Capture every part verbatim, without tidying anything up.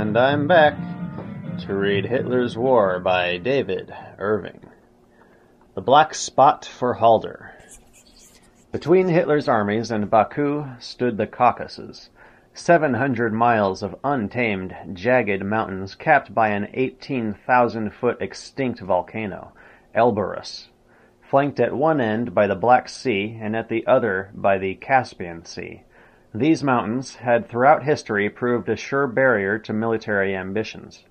And I'm back to read Hitler's War by David Irving. The Black Spot for Halder. Between Hitler's armies and Baku stood the Caucasus, seven hundred miles of untamed, jagged mountains capped by an eighteen thousand foot extinct volcano, Elborus, flanked at one end by the Black Sea and at the other by the Caspian Sea. These mountains had throughout history proved a sure barrier to military ambitions.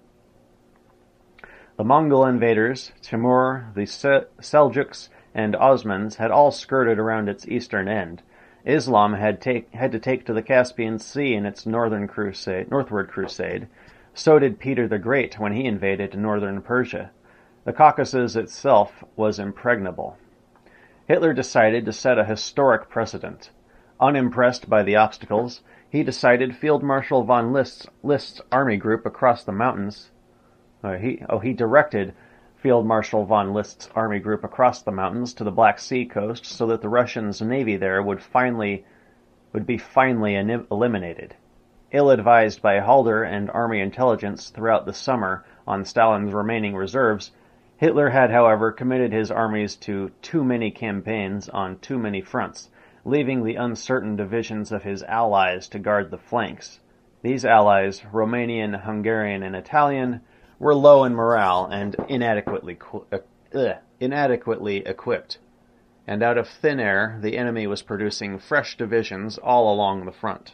The Mongol invaders, Timur, the Seljuks, and Osmans had all skirted around its eastern end. Islam had, take, had to take to the Caspian Sea in its northern crusade, northward crusade. So did Peter the Great when he invaded northern Persia. The Caucasus itself was impregnable. Hitler decided to set a historic precedent. Unimpressed by the obstacles, he decided Field Marshal von List's, List's army group across the mountains. Uh, he, oh, he directed Field Marshal von List's army group across the mountains to the Black Sea coast so that the Russians' navy there would finally would be finally enim- eliminated. Ill-advised by Halder and army intelligence throughout the summer on Stalin's remaining reserves, Hitler had, however, committed his armies to too many campaigns on too many fronts, leaving the uncertain divisions of his allies to guard the flanks. These allies, Romanian, Hungarian, and Italian, were low in morale and inadequately uh, inadequately equipped. And out of thin air, the enemy was producing fresh divisions all along the front.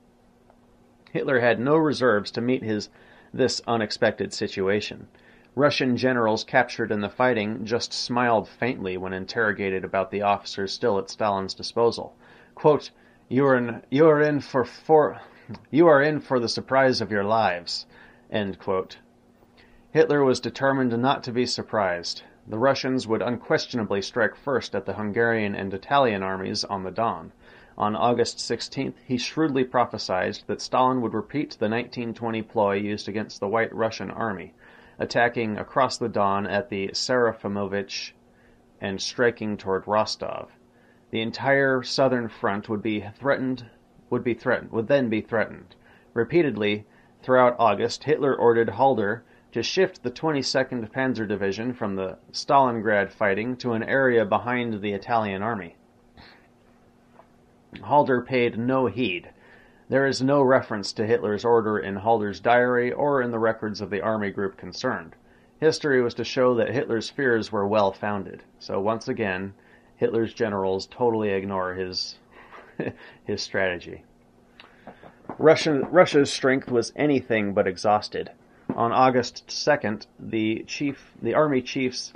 Hitler had no reserves to meet his this unexpected situation. Russian generals captured in the fighting just smiled faintly when interrogated about the officers still at Stalin's disposal. Quote, "You are in, you are in for, for you are in for the surprise of your lives." End quote. Hitler was determined not to be surprised. The Russians would unquestionably strike first at the Hungarian and Italian armies on the Don. On August sixteenth, he shrewdly prophesied that Stalin would repeat the nineteen twenty ploy used against the White Russian army, attacking across the Don at the Serafimovich and striking toward Rostov. The entire southern front would be threatened, would be threatened, would then be threatened. Repeatedly, throughout August, Hitler ordered Halder to shift the twenty-second Panzer Division from the Stalingrad fighting to an area behind the Italian army. Halder paid no heed. There is no reference to Hitler's order in Halder's diary or in the records of the army group concerned. History was to show that Hitler's fears were well-founded. So once again, Hitler's generals totally ignore his his strategy. Russian, Russia's strength was anything but exhausted. On August second, the chief, the army chiefs,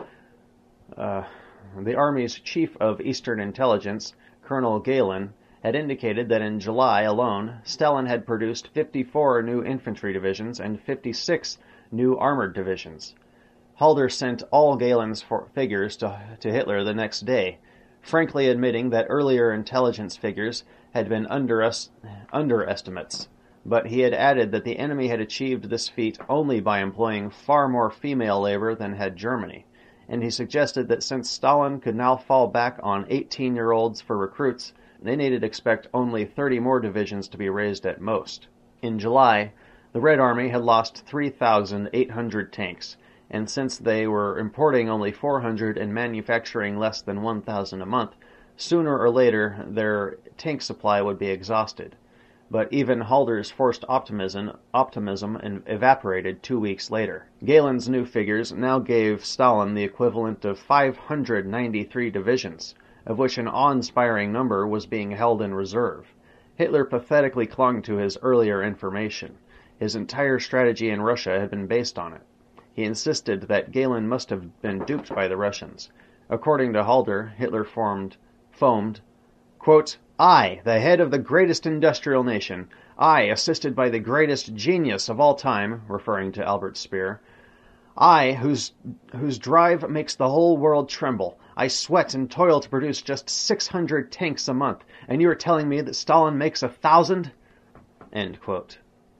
uh, the army's chief of Eastern Intelligence, Colonel Galen, had indicated that in July alone, Stalin had produced fifty-four new infantry divisions and fifty-six new armored divisions. Halder sent all Galen's for- figures to, to Hitler the next day, frankly admitting that earlier intelligence figures had been underest- underestimates. But he had added that the enemy had achieved this feat only by employing far more female labor than had Germany, and he suggested that since Stalin could now fall back on eighteen-year-olds for recruits, they needed to expect only thirty more divisions to be raised at most. In July, the Red Army had lost three thousand eight hundred tanks, and since they were importing only four hundred and manufacturing less than one thousand a month, sooner or later their tank supply would be exhausted. But even Halder's forced optimism, optimism evaporated two weeks later. Galen's new figures now gave Stalin the equivalent of five hundred ninety-three divisions, of which an awe-inspiring number was being held in reserve. Hitler pathetically clung to his earlier information. His entire strategy in Russia had been based on it. He insisted that Galen must have been duped by the Russians. According to Halder, Hitler formed, foamed, quote, "I, the head of the greatest industrial nation, I, assisted by the greatest genius of all time," referring to Albert Speer, "I, whose, whose drive makes the whole world tremble, I sweat and toil to produce just six hundred tanks a month, and you are telling me that Stalin makes a thousand?" End quote.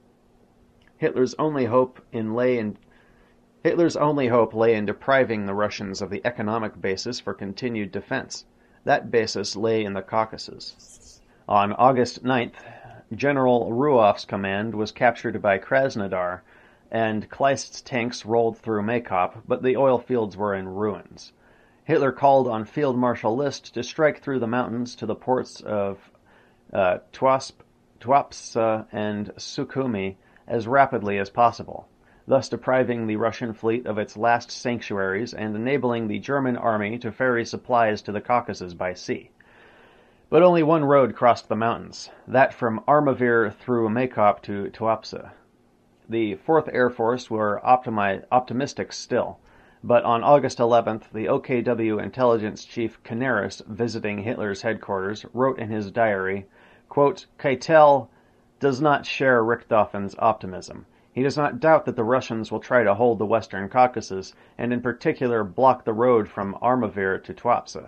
Hitler's only hope in lay in Hitler's only hope lay in depriving the Russians of the economic basis for continued defense. That basis lay in the Caucasus. On August ninth, General Ruoff's command was captured by Krasnodar, and Kleist's tanks rolled through Maykop, but the oil fields were in ruins. Hitler called on Field Marshal List to strike through the mountains to the ports of uh, Tuasp, Tuapse and Sukhumi as rapidly as possible, thus depriving the Russian fleet of its last sanctuaries and enabling the German army to ferry supplies to the Caucasus by sea. But only one road crossed the mountains, that from Armavir through Maykop to Tuapse. The fourth Air Force were optimi- optimistic still, but on August eleventh, the O K W intelligence chief Canaris, visiting Hitler's headquarters, wrote in his diary, quote, Keitel does not share Richthofen's optimism. He does not doubt that the Russians will try to hold the Western Caucasus, and in particular block the road from Armavir to Tuapse.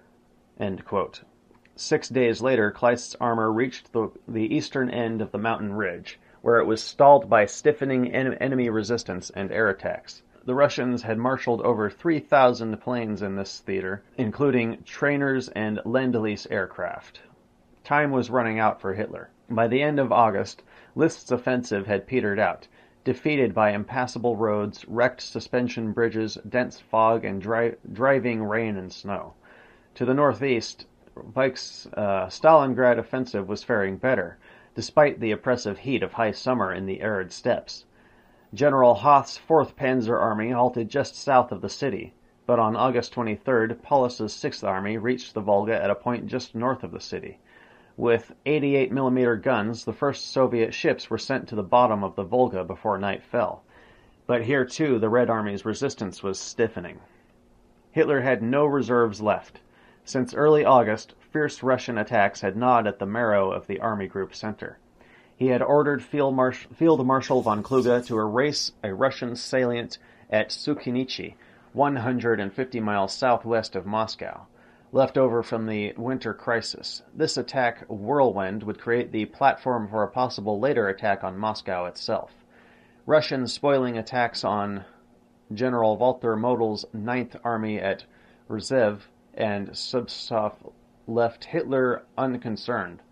End quote. Six days later, Kleist's armor reached the, the eastern end of the mountain ridge, where it was stalled by stiffening en- enemy resistance and air attacks. The Russians had marshaled over three thousand planes in this theater, including trainers and Lend-Lease aircraft. Time was running out for Hitler. By the end of August, List's offensive had petered out, defeated by impassable roads, wrecked suspension bridges, dense fog, and dri- driving rain and snow. To the northeast, Vik's uh, Stalingrad offensive was faring better, despite the oppressive heat of high summer in the arid steppes. General Hoth's fourth Panzer Army halted just south of the city, but on August twenty-third, Paulus's sixth Army reached the Volga at a point just north of the city. With eighty-eight millimeter guns, the first Soviet ships were sent to the bottom of the Volga before night fell. But here, too, the Red Army's resistance was stiffening. Hitler had no reserves left. Since early August, fierce Russian attacks had gnawed at the marrow of the Army Group Center. He had ordered Field, Marsh- Field Marshal von Kluge to erase a Russian salient at Sukhinichi, one hundred fifty miles southwest of Moscow, left over from the winter crisis. This attack, Whirlwind, would create the platform for a possible later attack on Moscow itself. Russian spoiling attacks on General Walter Model's ninth Army at Rzhev and Subsov left Hitler unconcerned.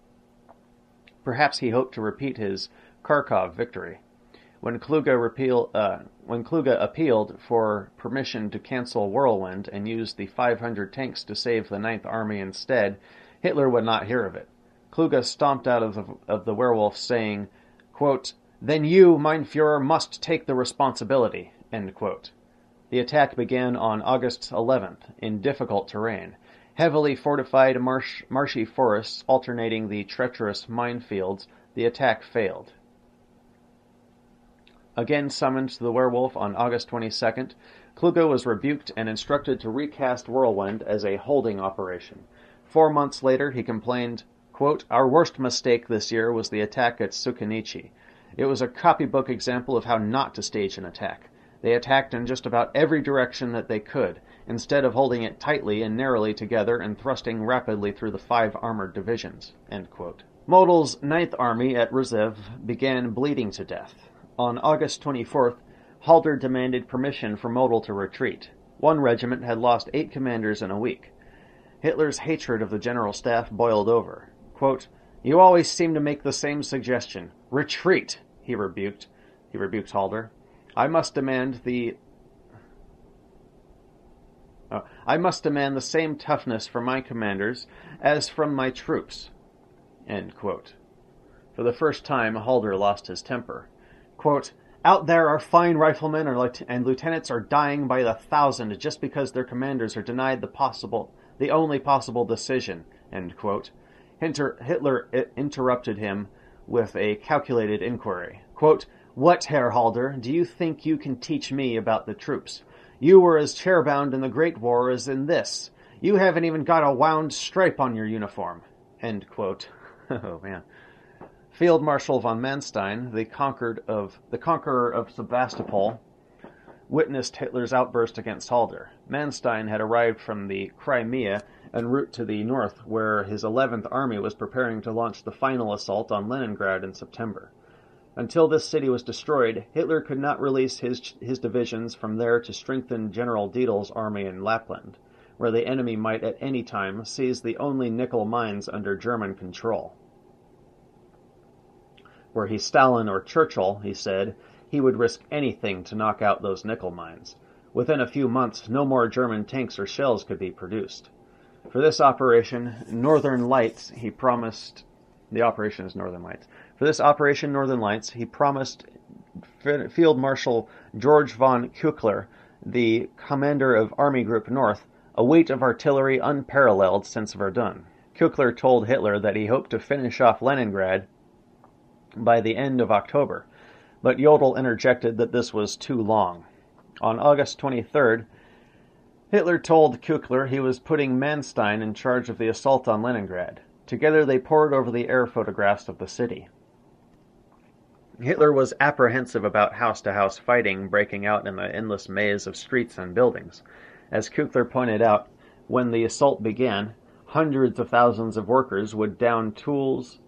Perhaps he hoped to repeat his Kharkov victory. When Kluge, repeal, uh, when Kluge appealed for permission to cancel Whirlwind and use the five hundred tanks to save the ninth Army instead, Hitler would not hear of it. Kluge stomped out of the, of the werewolf, saying, quote, Then you, mein Führer, must take the responsibility. End quote. The attack began on August eleventh in difficult terrain. Heavily fortified marsh, marshy forests alternating the treacherous minefields, the attack failed. Again summoned to the werewolf on August twenty-second, Kluge was rebuked and instructed to recast Whirlwind as a holding operation. Four months later, he complained, quote, Our worst mistake this year was the attack at Sukhinichi. It was a copybook example of how not to stage an attack. They attacked in just about every direction that they could, instead of holding it tightly and narrowly together and thrusting rapidly through the five armored divisions. End quote. Model's ninth Army at Rzhev began bleeding to death. On August twenty-fourth, Halder demanded permission for Model to retreat. One regiment had lost eight commanders in a week. Hitler's hatred of the general staff boiled over. Quote, You always seem to make the same suggestion. Retreat, he rebuked. He rebuked Halder. I must demand the uh, I must demand the same toughness from my commanders as from my troops. End quote. For the first time, Halder lost his temper. Quote, Out there our fine riflemen and lieutenants are dying by the thousand just because their commanders are denied the possible, the only possible decision. End quote. Hitler interrupted him with a calculated inquiry. Quote, What, Herr Halder, do you think you can teach me about the troops? You were as chairbound in the Great War as in this. You haven't even got a wound stripe on your uniform. End quote. Oh, man. Field Marshal von Manstein, the, conquered of, the conqueror of Sebastopol, witnessed Hitler's outburst against Halder. Manstein had arrived from the Crimea en route to the north, where his eleventh Army was preparing to launch the final assault on Leningrad in September. Until this city was destroyed, Hitler could not release his, his divisions from there to strengthen General Dietl's army in Lapland, where the enemy might at any time seize the only nickel mines under German control. Were he Stalin or Churchill, he said, he would risk anything to knock out those nickel mines. Within a few months, no more German tanks or shells could be produced. For this operation, Northern Lights, he promised... The operation is Northern Lights. For this Operation Northern Lights, he promised Field Marshal George von Küchler, the commander of Army Group North, a weight of artillery unparalleled since Verdun. Küchler told Hitler that he hoped to finish off Leningrad by the end of October, but Jodl interjected that this was too long. On August twenty-third, Hitler told Küchler he was putting Manstein in charge of the assault on Leningrad. Together they pored over the air photographs of the city. Hitler was apprehensive about house-to-house fighting breaking out in the endless maze of streets and buildings. As Küchler pointed out, when the assault began, hundreds of thousands of workers would down tools,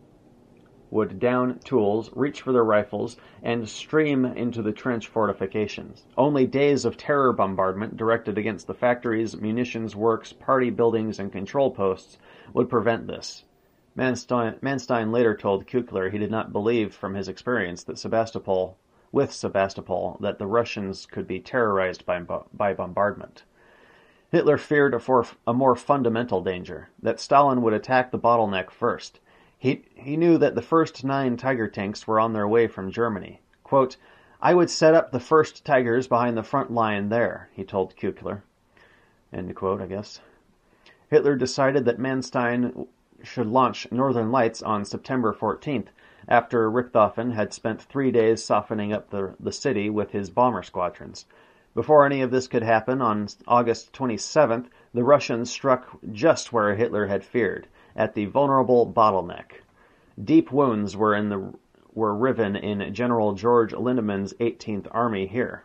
would down tools, reach for their rifles, and stream into the trench fortifications. Only days of terror bombardment directed against the factories, munitions works, party buildings, and control posts would prevent this. Manstein, Manstein later told Küchler he did not believe from his experience that Sebastopol, with Sebastopol, that the Russians could be terrorized by, by bombardment. Hitler feared a, for, a more fundamental danger, that Stalin would attack the bottleneck first. He, he knew that the first nine Tiger tanks were on their way from Germany. Quote, "I would set up the first Tigers behind the front line there," he told Küchler. End quote, I guess. Hitler decided that Manstein should launch Northern Lights on September fourteenth, after Richthofen had spent three days softening up the, the city with his bomber squadrons. Before any of this could happen, on August twenty-seventh, the Russians struck just where Hitler had feared, at the vulnerable bottleneck. Deep wounds were in the were riven in General George Lindemann's eighteenth Army here,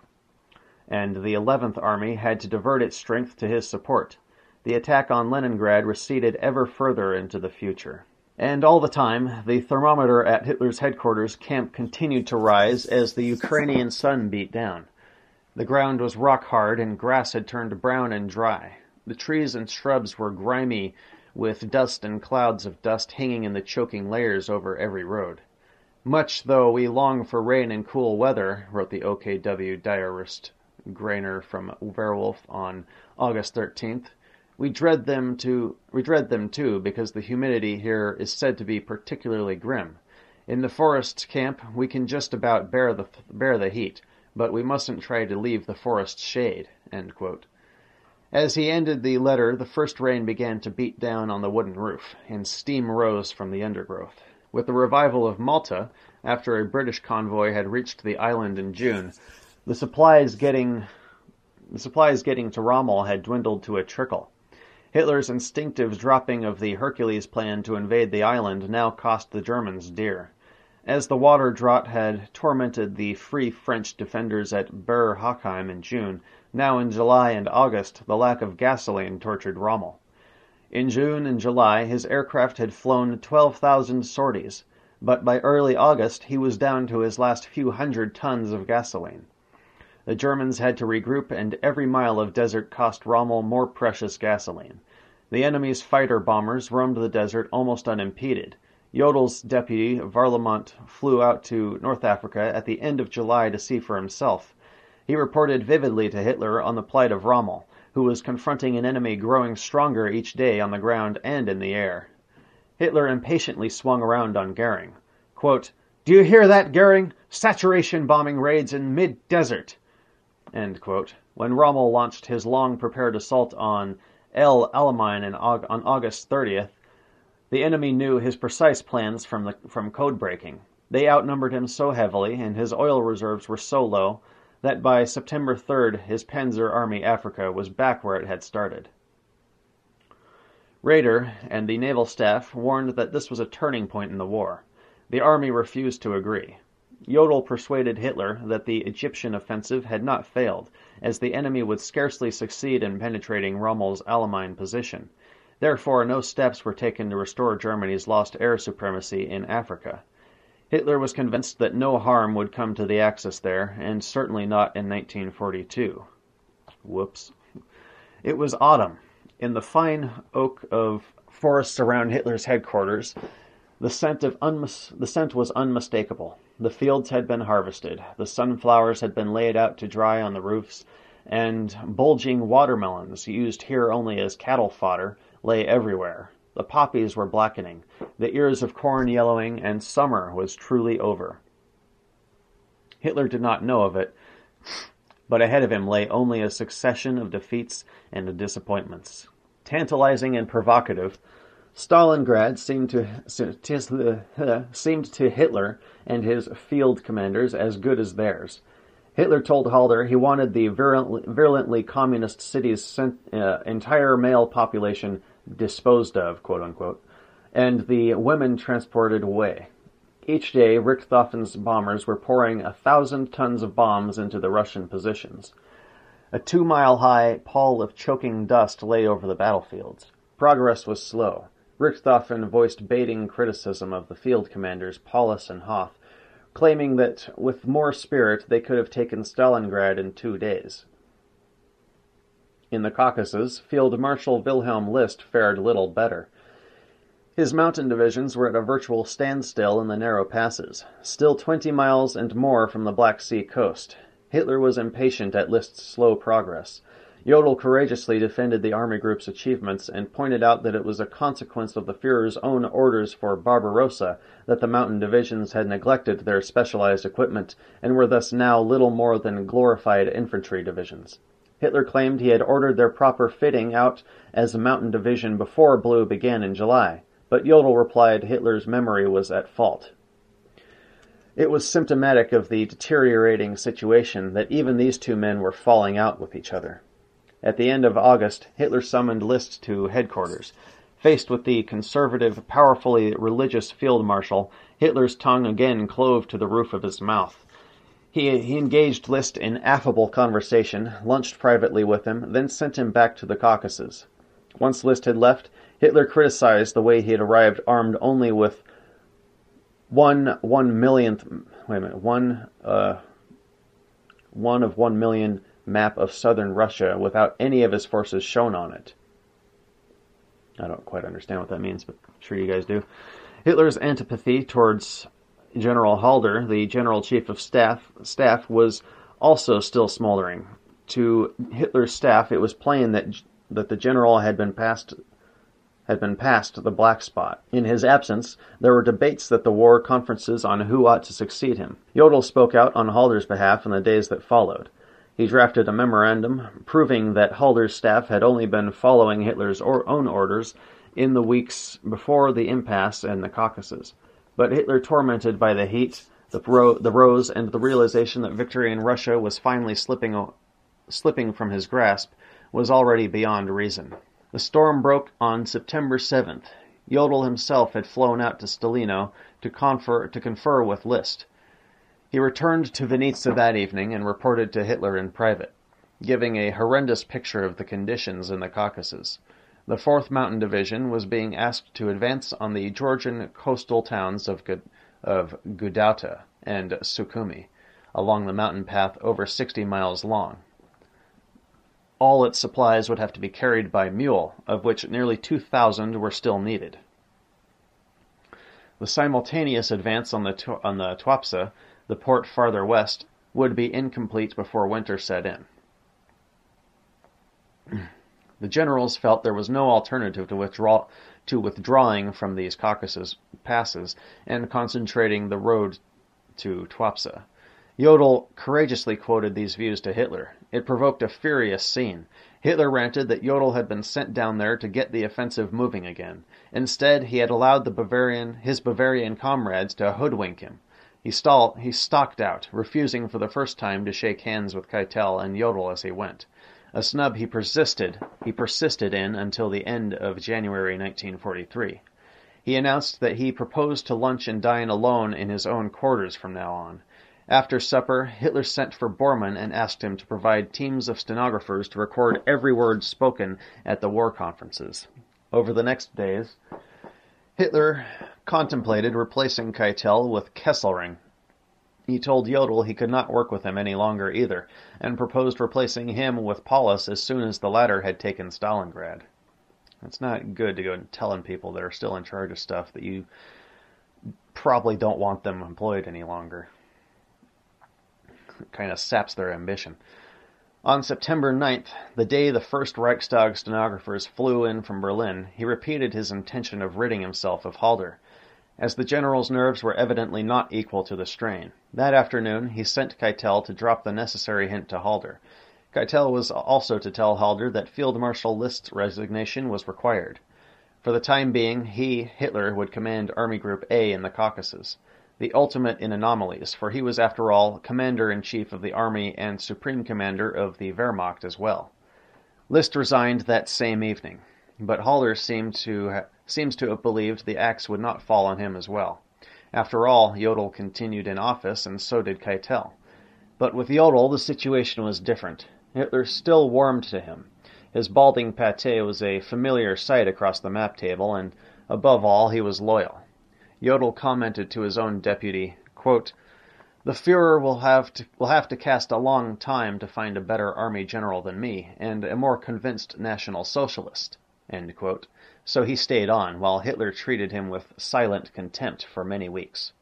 and the eleventh Army had to divert its strength to his support. The attack on Leningrad receded ever further into the future. And all the time, the thermometer at Hitler's headquarters camp continued to rise as the Ukrainian sun beat down. The ground was rock hard and grass had turned brown and dry. The trees and shrubs were grimy, with dust and clouds of dust hanging in the choking layers over every road. "Much though we long for rain and cool weather," wrote the O K W diarist Grainer from Werwolf on August thirteenth, we dread them to we dread them too, because the humidity here is said to be particularly grim. In the forest camp we can just about bear the bear the heat, but we mustn't try to leave the forest shade." End quote. As he ended the letter, the first rain began to beat down on the wooden roof, and steam rose from the undergrowth. With the revival of Malta, after a British convoy had reached the island in June, the supplies getting the supplies getting to Rommel had dwindled to a trickle. Hitler's instinctive dropping of the Hercules plan to invade the island now cost the Germans dear. As the water drought had tormented the Free French defenders at Ber Hackheim in June, now in July and August the lack of gasoline tortured Rommel. In June and July his aircraft had flown twelve thousand sorties, but by early August he was down to his last few hundred tons of gasoline. The Germans had to regroup, and every mile of desert cost Rommel more precious gasoline. The enemy's fighter-bombers roamed the desert almost unimpeded. Jodl's deputy, Varlamont, flew out to North Africa at the end of July to see for himself. He reported vividly to Hitler on the plight of Rommel, who was confronting an enemy growing stronger each day on the ground and in the air. Hitler impatiently swung around on Goering. Quote, "Do you hear that, Goering? Saturation bombing raids in mid-desert!" End quote. When Rommel launched his long-prepared assault on El Alamein in, on August thirtieth, the enemy knew his precise plans from, the, from code-breaking. They outnumbered him so heavily, and his oil reserves were so low, that by September third his Panzer Army Africa was back where it had started. Raeder and the naval staff warned that this was a turning point in the war. The army refused to agree. Jodl persuaded Hitler that the Egyptian offensive had not failed, as the enemy would scarcely succeed in penetrating Rommel's Alamein position. Therefore, no steps were taken to restore Germany's lost air supremacy in Africa. Hitler was convinced that no harm would come to the Axis there, and certainly not in nineteen forty-two. Whoops. It was autumn. In the fine oak of forests around Hitler's headquarters, The scent of unmis- the scent was unmistakable. The fields had been harvested, the sunflowers had been laid out to dry on the roofs, and bulging watermelons, used here only as cattle fodder, lay everywhere. The poppies were blackening, the ears of corn yellowing, and summer was truly over. Hitler did not know of it, but ahead of him lay only a succession of defeats and disappointments. Tantalizing and provocative, Stalingrad seemed to seemed to Hitler and his field commanders as good as theirs. Hitler told Halder he wanted the virulently, virulently communist city's uh, entire male population disposed of, quote unquote, and the women transported away. Each day, Richthofen's bombers were pouring a thousand tons of bombs into the Russian positions. A two-mile-high pall of choking dust lay over the battlefields. Progress was slow. Richthofen voiced baiting criticism of the field commanders Paulus and Hoth, claiming that with more spirit they could have taken Stalingrad in two days. In the Caucasus, Field Marshal Wilhelm List fared little better. His mountain divisions were at a virtual standstill in the narrow passes, still twenty miles and more from the Black Sea coast. Hitler was impatient at List's slow progress. Jodl courageously defended the army group's achievements and pointed out that it was a consequence of the Führer's own orders for Barbarossa that the mountain divisions had neglected their specialized equipment and were thus now little more than glorified infantry divisions. Hitler claimed he had ordered their proper fitting out as a mountain division before Blue began in July, but Jodl replied Hitler's memory was at fault. It was symptomatic of the deteriorating situation that even these two men were falling out with each other. At the end of August, Hitler summoned List to headquarters. Faced with the conservative, powerfully religious field marshal, Hitler's tongue again clove to the roof of his mouth. He, he engaged List in affable conversation, lunched privately with him, then sent him back to the Caucasus. Once List had left, Hitler criticized the way he had arrived armed only with one one millionth, wait a minute, one, uh, one of one million map of southern Russia without any of his forces shown on it. I don't quite understand what that means, but I'm sure you guys do. Hitler's antipathy towards General Halder, the General Chief of Staff, staff was also still smoldering. To Hitler's staff, it was plain that that the general had been passed had been past the black spot. In his absence, there were debates at the war conferences on who ought to succeed him. Jodl spoke out on Halder's behalf in the days that followed. He drafted a memorandum proving that Halder's staff had only been following Hitler's or own orders in the weeks before the impasse in the Caucasus. But Hitler, tormented by the heat, the, ro- the rose, and the realization that victory in Russia was finally slipping, o- slipping from his grasp, was already beyond reason. The storm broke on September seventh. Jodl himself had flown out to Stalino to confer, to confer with List. He returned to Vinnitsa that evening and reported to Hitler in private, giving a horrendous picture of the conditions in the Caucasus. The fourth Mountain Division was being asked to advance on the Georgian coastal towns of, Gud- of Gudauta and Sukhumi, along the mountain path over sixty miles long. All its supplies would have to be carried by mule, of which nearly two thousand were still needed. The simultaneous advance on the, tu- on the Tuapse, the port farther west, would be incomplete before winter set in. The generals felt there was no alternative to withdraw to withdrawing from these Caucasus passes and concentrating the road to Tuapse. Jodl courageously quoted these views to Hitler. It provoked a furious scene. Hitler ranted that Jodl had been sent down there to get the offensive moving again. Instead, he had allowed the Bavarian, his Bavarian comrades to hoodwink him. He, stalled, he stalked out, refusing for the first time to shake hands with Keitel and Jodl as he went. A snub he persisted, he persisted in until the end of January nineteen forty-three. He announced that he proposed to lunch and dine alone in his own quarters from now on. After supper, Hitler sent for Bormann and asked him to provide teams of stenographers to record every word spoken at the war conferences. Over the next days, Hitler contemplated replacing Keitel with Kesselring. He told Jodl he could not work with him any longer either, and proposed replacing him with Paulus as soon as the latter had taken Stalingrad. It's not good to go telling people that are still in charge of stuff that you probably don't want them employed any longer. It kind of saps their ambition. On September ninth, the day the first Reichstag stenographers flew in from Berlin, he repeated his intention of ridding himself of Halder, as the general's nerves were evidently not equal to the strain. That afternoon, he sent Keitel to drop the necessary hint to Halder. Keitel was also to tell Halder that Field Marshal List's resignation was required. For the time being, he, Hitler, would command Army Group A in the Caucasus, the ultimate in anomalies, for he was, after all, Commander-in-Chief of the Army and Supreme Commander of the Wehrmacht as well. List resigned that same evening, but Halder seemed to ha- seems to have believed the axe would not fall on him as well. After all, Jodl continued in office, and so did Keitel. But with Jodl, the situation was different. Hitler still warmed to him. His balding pate was a familiar sight across the map table, and above all, he was loyal. Jodl commented to his own deputy, quote, "The Führer will have to will have to cast a long time to find a better army general than me, and a more convinced National Socialist." End quote. So he stayed on, while Hitler treated him with silent contempt for many weeks.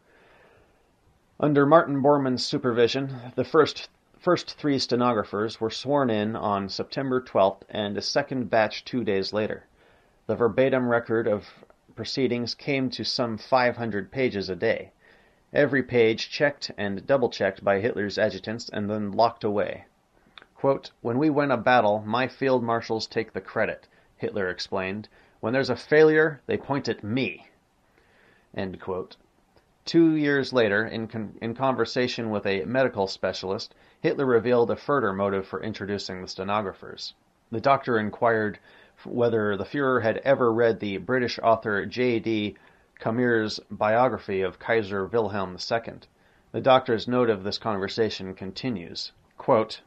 Under Martin Bormann's supervision, the first first three stenographers were sworn in on September twelfth, and a second batch two days later. The verbatim record of proceedings came to some five hundred pages a day, every page checked and double-checked by Hitler's adjutants and then locked away. Quote, "When we win a battle, my field marshals take the credit," Hitler explained. "When there's a failure, they point at me." End quote. Two years later, in, con- in conversation with a medical specialist, Hitler revealed a further motive for introducing the stenographers. The doctor inquired whether the Führer had ever read the British author J D Camus' biography of Kaiser Wilhelm the Second. The doctor's note of this conversation continues, quote,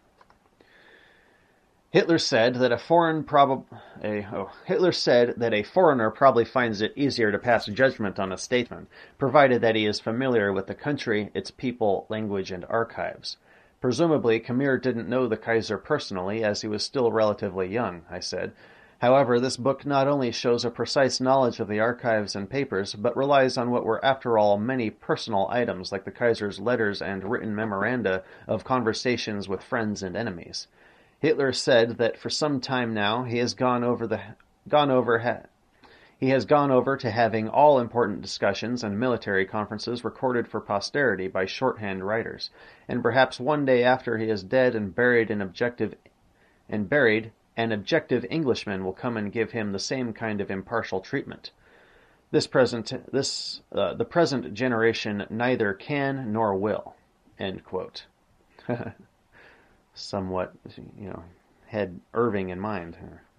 Hitler said that a foreign prob- a, oh, Hitler said that a foreigner probably finds it easier to pass judgment on a statesman, provided that he is familiar with the country, its people, language, and archives. Presumably, Camus didn't know the Kaiser personally, as he was still relatively young, I said. However, this book not only shows a precise knowledge of the archives and papers, but relies on what were, after all, many personal items, like the Kaiser's letters and written memoranda of conversations with friends and enemies. Hitler said that for some time now he has gone over the gone over ha, he has gone over to having all important discussions and military conferences recorded for posterity by shorthand writers, and perhaps one day after he is dead and buried an objective and buried, an objective Englishman will come and give him the same kind of impartial treatment. This present this uh, the present generation neither can nor will. End quote. Somewhat, you know, had Irving in mind.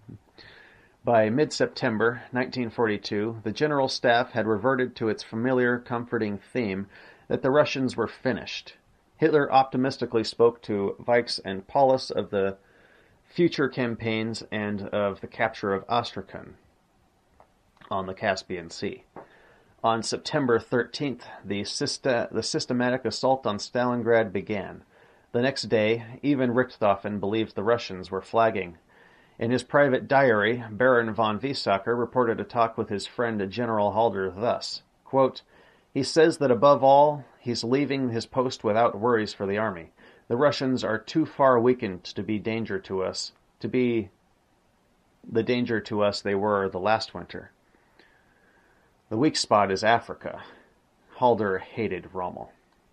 By mid-September nineteen forty-two, the General Staff had reverted to its familiar, comforting theme that the Russians were finished. Hitler optimistically spoke to Weichs and Paulus of the future campaigns and of the capture of Astrakhan on the Caspian Sea. On September thirteenth, the, systa- the systematic assault on Stalingrad began. The next day, even Richthofen believed the Russians were flagging. In his private diary, Baron von Wiesacker reported a talk with his friend General Halder thus, quote, "He says that above all, he's leaving his post without worries for the army. The Russians are too far weakened to be danger to us, to be the danger to us they were the last winter. The weak spot is Africa." Halder hated Rommel.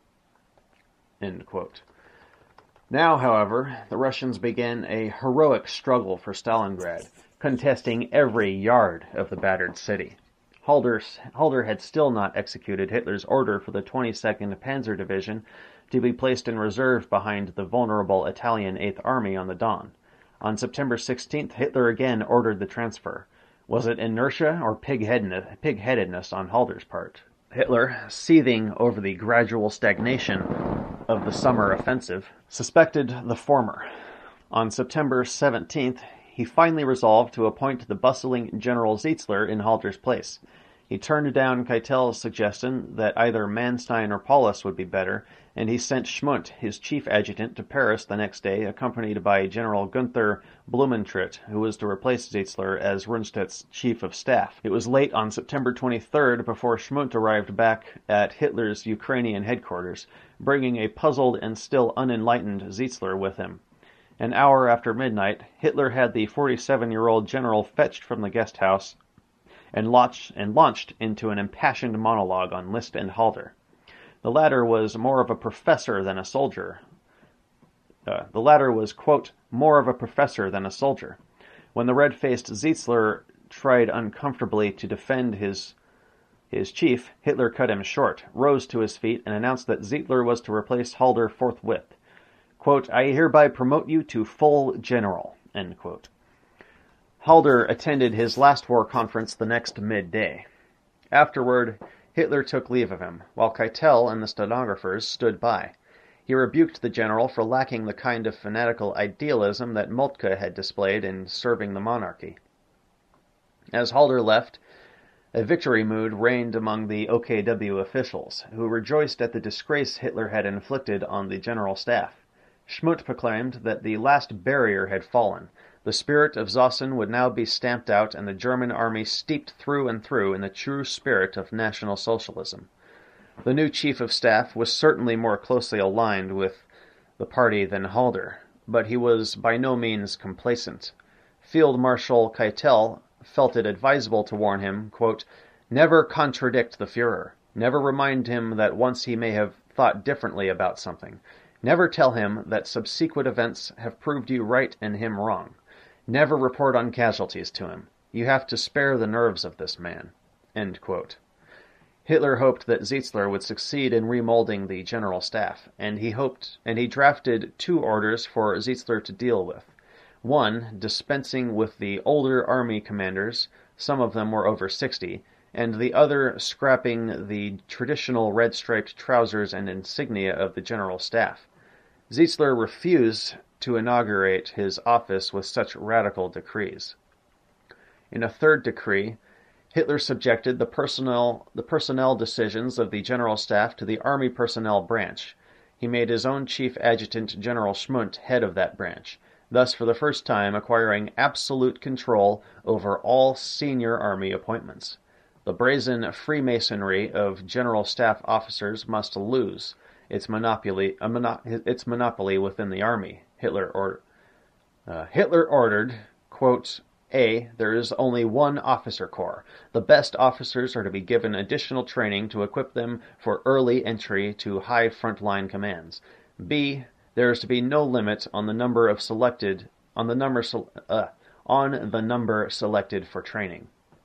End quote. Now, however, the Russians began a heroic struggle for Stalingrad, contesting every yard of the battered city. Halder, Halder had still not executed Hitler's order for the twenty-second Panzer Division to be placed in reserve behind the vulnerable Italian Eighth Army on the Don. On September sixteenth, Hitler again ordered the transfer. Was it inertia or pig-headedness on Halder's part? Hitler, seething over the gradual stagnation of the summer offensive, suspected the former. On September seventeenth, he finally resolved to appoint the bustling General Zietzler in Halder's place. He turned down Keitel's suggestion that either Manstein or Paulus would be better, and he sent Schmundt, his chief adjutant, to Paris the next day, accompanied by General Gunther Blumentritt, who was to replace Zeitzler as Rundstedt's chief of staff. It was late on September twenty-third before Schmundt arrived back at Hitler's Ukrainian headquarters, bringing a puzzled and still unenlightened Zeitzler with him. An hour after midnight, Hitler had the forty-seven-year-old general fetched from the guest house and launched, and launched into an impassioned monologue on List and Halder. The latter was more of a professor than a soldier. Uh, the latter was, quote, more of a professor than a soldier. When the red-faced Zeitzler tried uncomfortably to defend his his chief, Hitler cut him short, rose to his feet, and announced that Zeitzler was to replace Halder forthwith. Quote, I hereby promote you to full general, end quote. Halder attended his last war conference the next midday. Afterward, Hitler took leave of him, while Keitel and the stenographers stood by. He rebuked the general for lacking the kind of fanatical idealism that Moltke had displayed in serving the monarchy. As Halder left, a victory mood reigned among the O K W officials, who rejoiced at the disgrace Hitler had inflicted on the general staff. Schmundt proclaimed that the last barrier had fallen. The spirit of Zossen would now be stamped out and the German army steeped through and through in the true spirit of National Socialism. The new chief of staff was certainly more closely aligned with the party than Halder, but he was by no means complacent. Field Marshal Keitel felt it advisable to warn him, quote, never contradict the Führer. Never remind him that once he may have thought differently about something. Never tell him that subsequent events have proved you right and him wrong. Never report on casualties to him. You have to spare the nerves of this man. End quote. Hitler hoped that Zeitzler would succeed in remolding the general staff, and he hoped and he drafted two orders for Zeitzler to deal with. One, dispensing with the older army commanders, some of them were over sixty, and the other scrapping the traditional red-striped trousers and insignia of the general staff. Zeitzler refused to inaugurate his office with such radical decrees. In a third decree, Hitler subjected the personnel, the personnel decisions of the general staff to the army personnel branch. He made his own chief adjutant, General Schmundt, head of that branch, thus for the first time acquiring absolute control over all senior army appointments. The brazen Freemasonry of general staff officers must lose its monopoly, a mono, its monopoly within the army. Hitler, or, uh, Hitler ordered, quote, A, there is only one officer corps. The best officers are to be given additional training to equip them for early entry to high frontline commands. B, there is to be no limit on the number of selected on the number uh, on the number selected for training.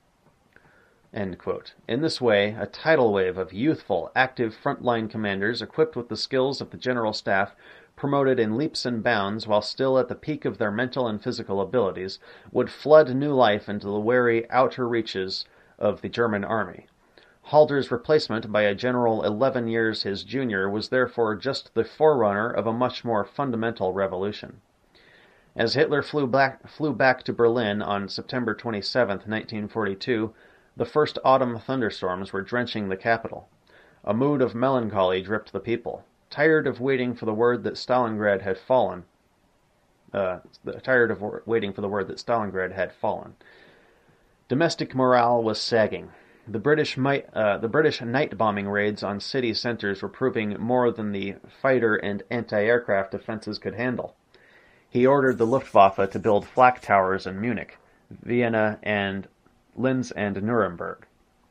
End quote. In this way, a tidal wave of youthful, active frontline commanders equipped with the skills of the general staff, promoted in leaps and bounds while still at the peak of their mental and physical abilities, would flood new life into the wary outer reaches of the German army. Halder's replacement by a general eleven years his junior was therefore just the forerunner of a much more fundamental revolution. As Hitler flew back, flew back to Berlin on September twenty-seventh, nineteen forty-two, the first autumn thunderstorms were drenching the capital. A mood of melancholy gripped the people. Tired of waiting for the word that Stalingrad had fallen, uh, tired of waiting for the word that Stalingrad had fallen. Domestic morale was sagging. The British might, uh, the British night bombing raids on city centers were proving more than the fighter and anti-aircraft defenses could handle. He ordered the Luftwaffe to build flak towers in Munich, Vienna, and Linz and Nuremberg.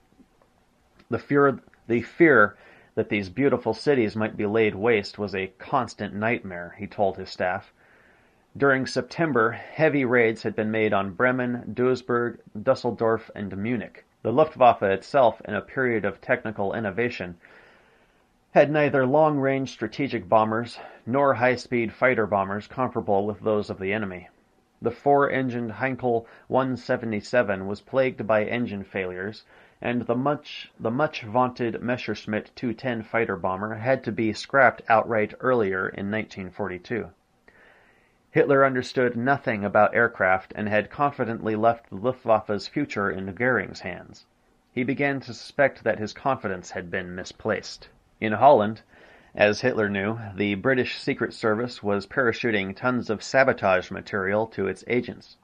The fear, the fear that these beautiful cities might be laid waste was a constant nightmare, he told his staff. During September, heavy raids had been made on Bremen, Duisburg, Dusseldorf, and Munich. The Luftwaffe itself, in a period of technical innovation, had neither long-range strategic bombers nor high-speed fighter bombers comparable with those of the enemy. The four-engined Heinkel one seventy-seven was plagued by engine failures, and the much the much-vaunted Messerschmitt two ten fighter bomber had to be scrapped outright earlier in nineteen forty-two. Hitler understood nothing about aircraft and had confidently left the Luftwaffe's future in Goering's hands. he began to suspect that his confidence had been misplaced. In Holland, as Hitler knew, the British Secret Service was parachuting tons of sabotage material to its agents.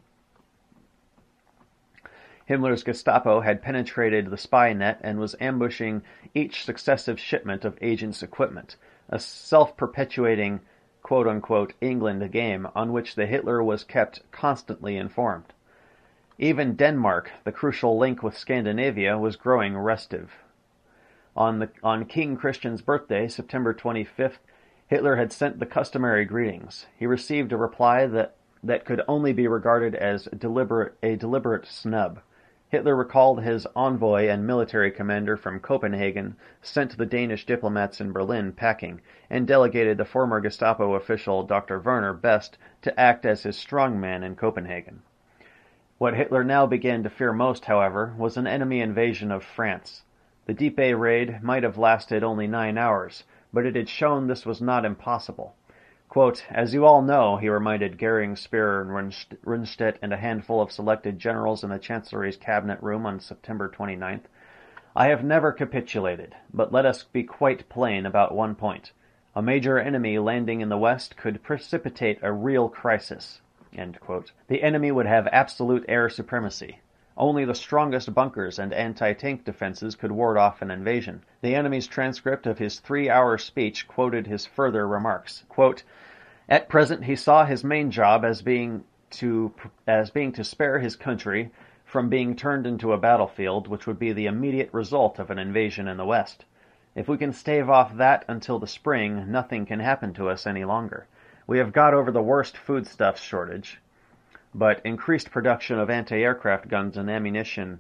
Himmler's Gestapo had penetrated the spy net and was ambushing each successive shipment of agents' equipment, a self-perpetuating quote-unquote England game on which the Hitler was kept constantly informed. Even Denmark, the crucial link with Scandinavia, was growing restive. On, the, on King Christian's birthday, September twenty-fifth, Hitler had sent the customary greetings. He received a reply that, that could only be regarded as deliberate, a deliberate snub. Hitler recalled his envoy and military commander from Copenhagen, sent the Danish diplomats in Berlin packing, and delegated the former Gestapo official Doctor Werner Best to act as his strongman in Copenhagen. What Hitler now began to fear most, however, was an enemy invasion of France. The Dieppe raid might have lasted only nine hours, but it had shown this was not impossible. Quote, "As you all know," he reminded Goering, Speer, and Rundstedt and a handful of selected generals in the Chancellery's cabinet room on September twenty-ninth, "I have never capitulated, but let us be quite plain about one point. A major enemy landing in the West could precipitate a real crisis." End quote. The enemy would have absolute air supremacy. Only the strongest bunkers and anti-tank defenses could ward off an invasion. The enemy's transcript of his three-hour speech quoted his further remarks. Quote, "At present he saw his main job as being to as being to spare his country from being turned into a battlefield, which would be the immediate result of an invasion in the West. If we can stave off that until the spring, nothing can happen to us any longer. We have got over the worst foodstuffs shortage, but increased production of anti-aircraft guns and ammunition,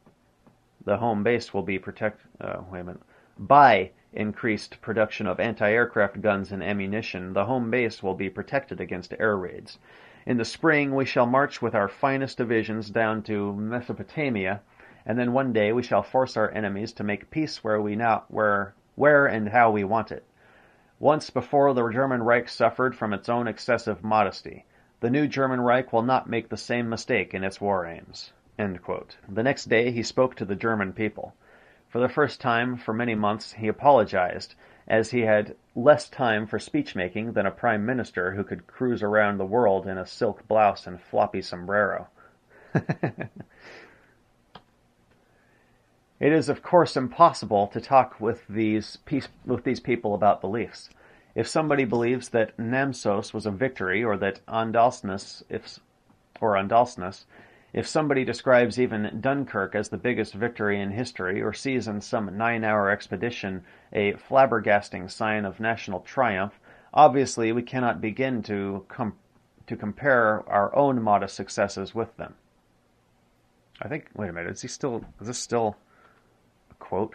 the home base will be protect. Uh, wait a minute. By increased production of anti-aircraft guns and ammunition, the home base will be protected against air raids. In the spring, we shall march with our finest divisions down to Mesopotamia, and then one day we shall force our enemies to make peace where we now where where and how we want it. Once before, the German Reich suffered from its own excessive modesty. The new German Reich will not make the same mistake in its war aims." End quote. The next day he spoke to the German people. For the first time for many months he apologized, as he had less time for speech-making than a prime minister who could cruise around the world in a silk blouse and floppy sombrero. It is, of course, impossible to talk with these peace, with these people about beliefs. If somebody believes that Namsos was a victory, or that Andalsnes, if, or Andalsnes, if somebody describes even Dunkirk as the biggest victory in history, or sees in some nine-hour expedition a flabbergasting sign of national triumph, obviously we cannot begin to com- to compare our own modest successes with them. I think. Wait a minute. Is he still? Is this still a quote?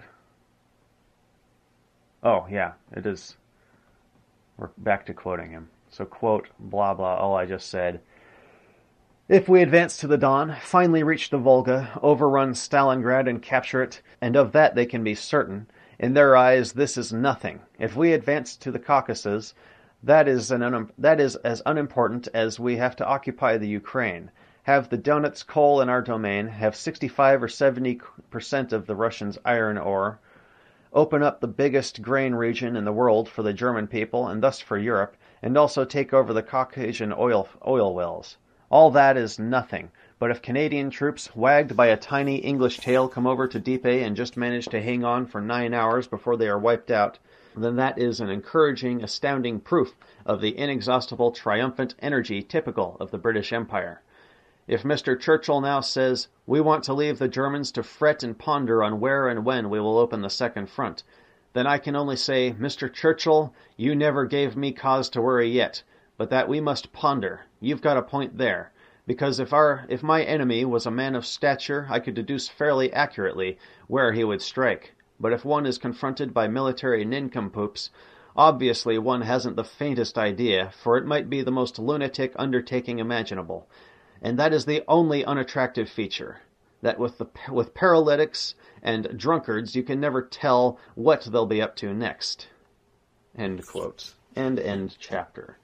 Oh yeah, it is. We're back to quoting him. So quote, blah, blah, all I just said. "If we advance to the Don, finally reach the Volga, overrun Stalingrad and capture it, and of that they can be certain, in their eyes this is nothing. If we advance to the Caucasus, that is, an un- that is as unimportant as we have to occupy the Ukraine, have the Donets coal in our domain, have sixty-five or seventy percent of the Russians' iron ore, open up the biggest grain region in the world for the German people and thus for Europe, and also take over the Caucasian oil oil wells. All that is nothing, but if Canadian troops, wagged by a tiny English tail, come over to Dieppe and just manage to hang on for nine hours before they are wiped out, then that is an encouraging, astounding proof of the inexhaustible, triumphant energy typical of the British Empire. If Mister Churchill now says, 'We want to leave the Germans to fret and ponder on where and when we will open the second front,' then I can only say, 'Mister Churchill, you never gave me cause to worry yet, but that we must ponder. You've got a point there. Because if our if my enemy was a man of stature, I could deduce fairly accurately where he would strike. But if one is confronted by military nincompoops, obviously one hasn't the faintest idea, for it might be the most lunatic undertaking imaginable. And that is the only unattractive feature, that with the with paralytics and drunkards you can never tell what they'll be up to next." End quote. End end chapter.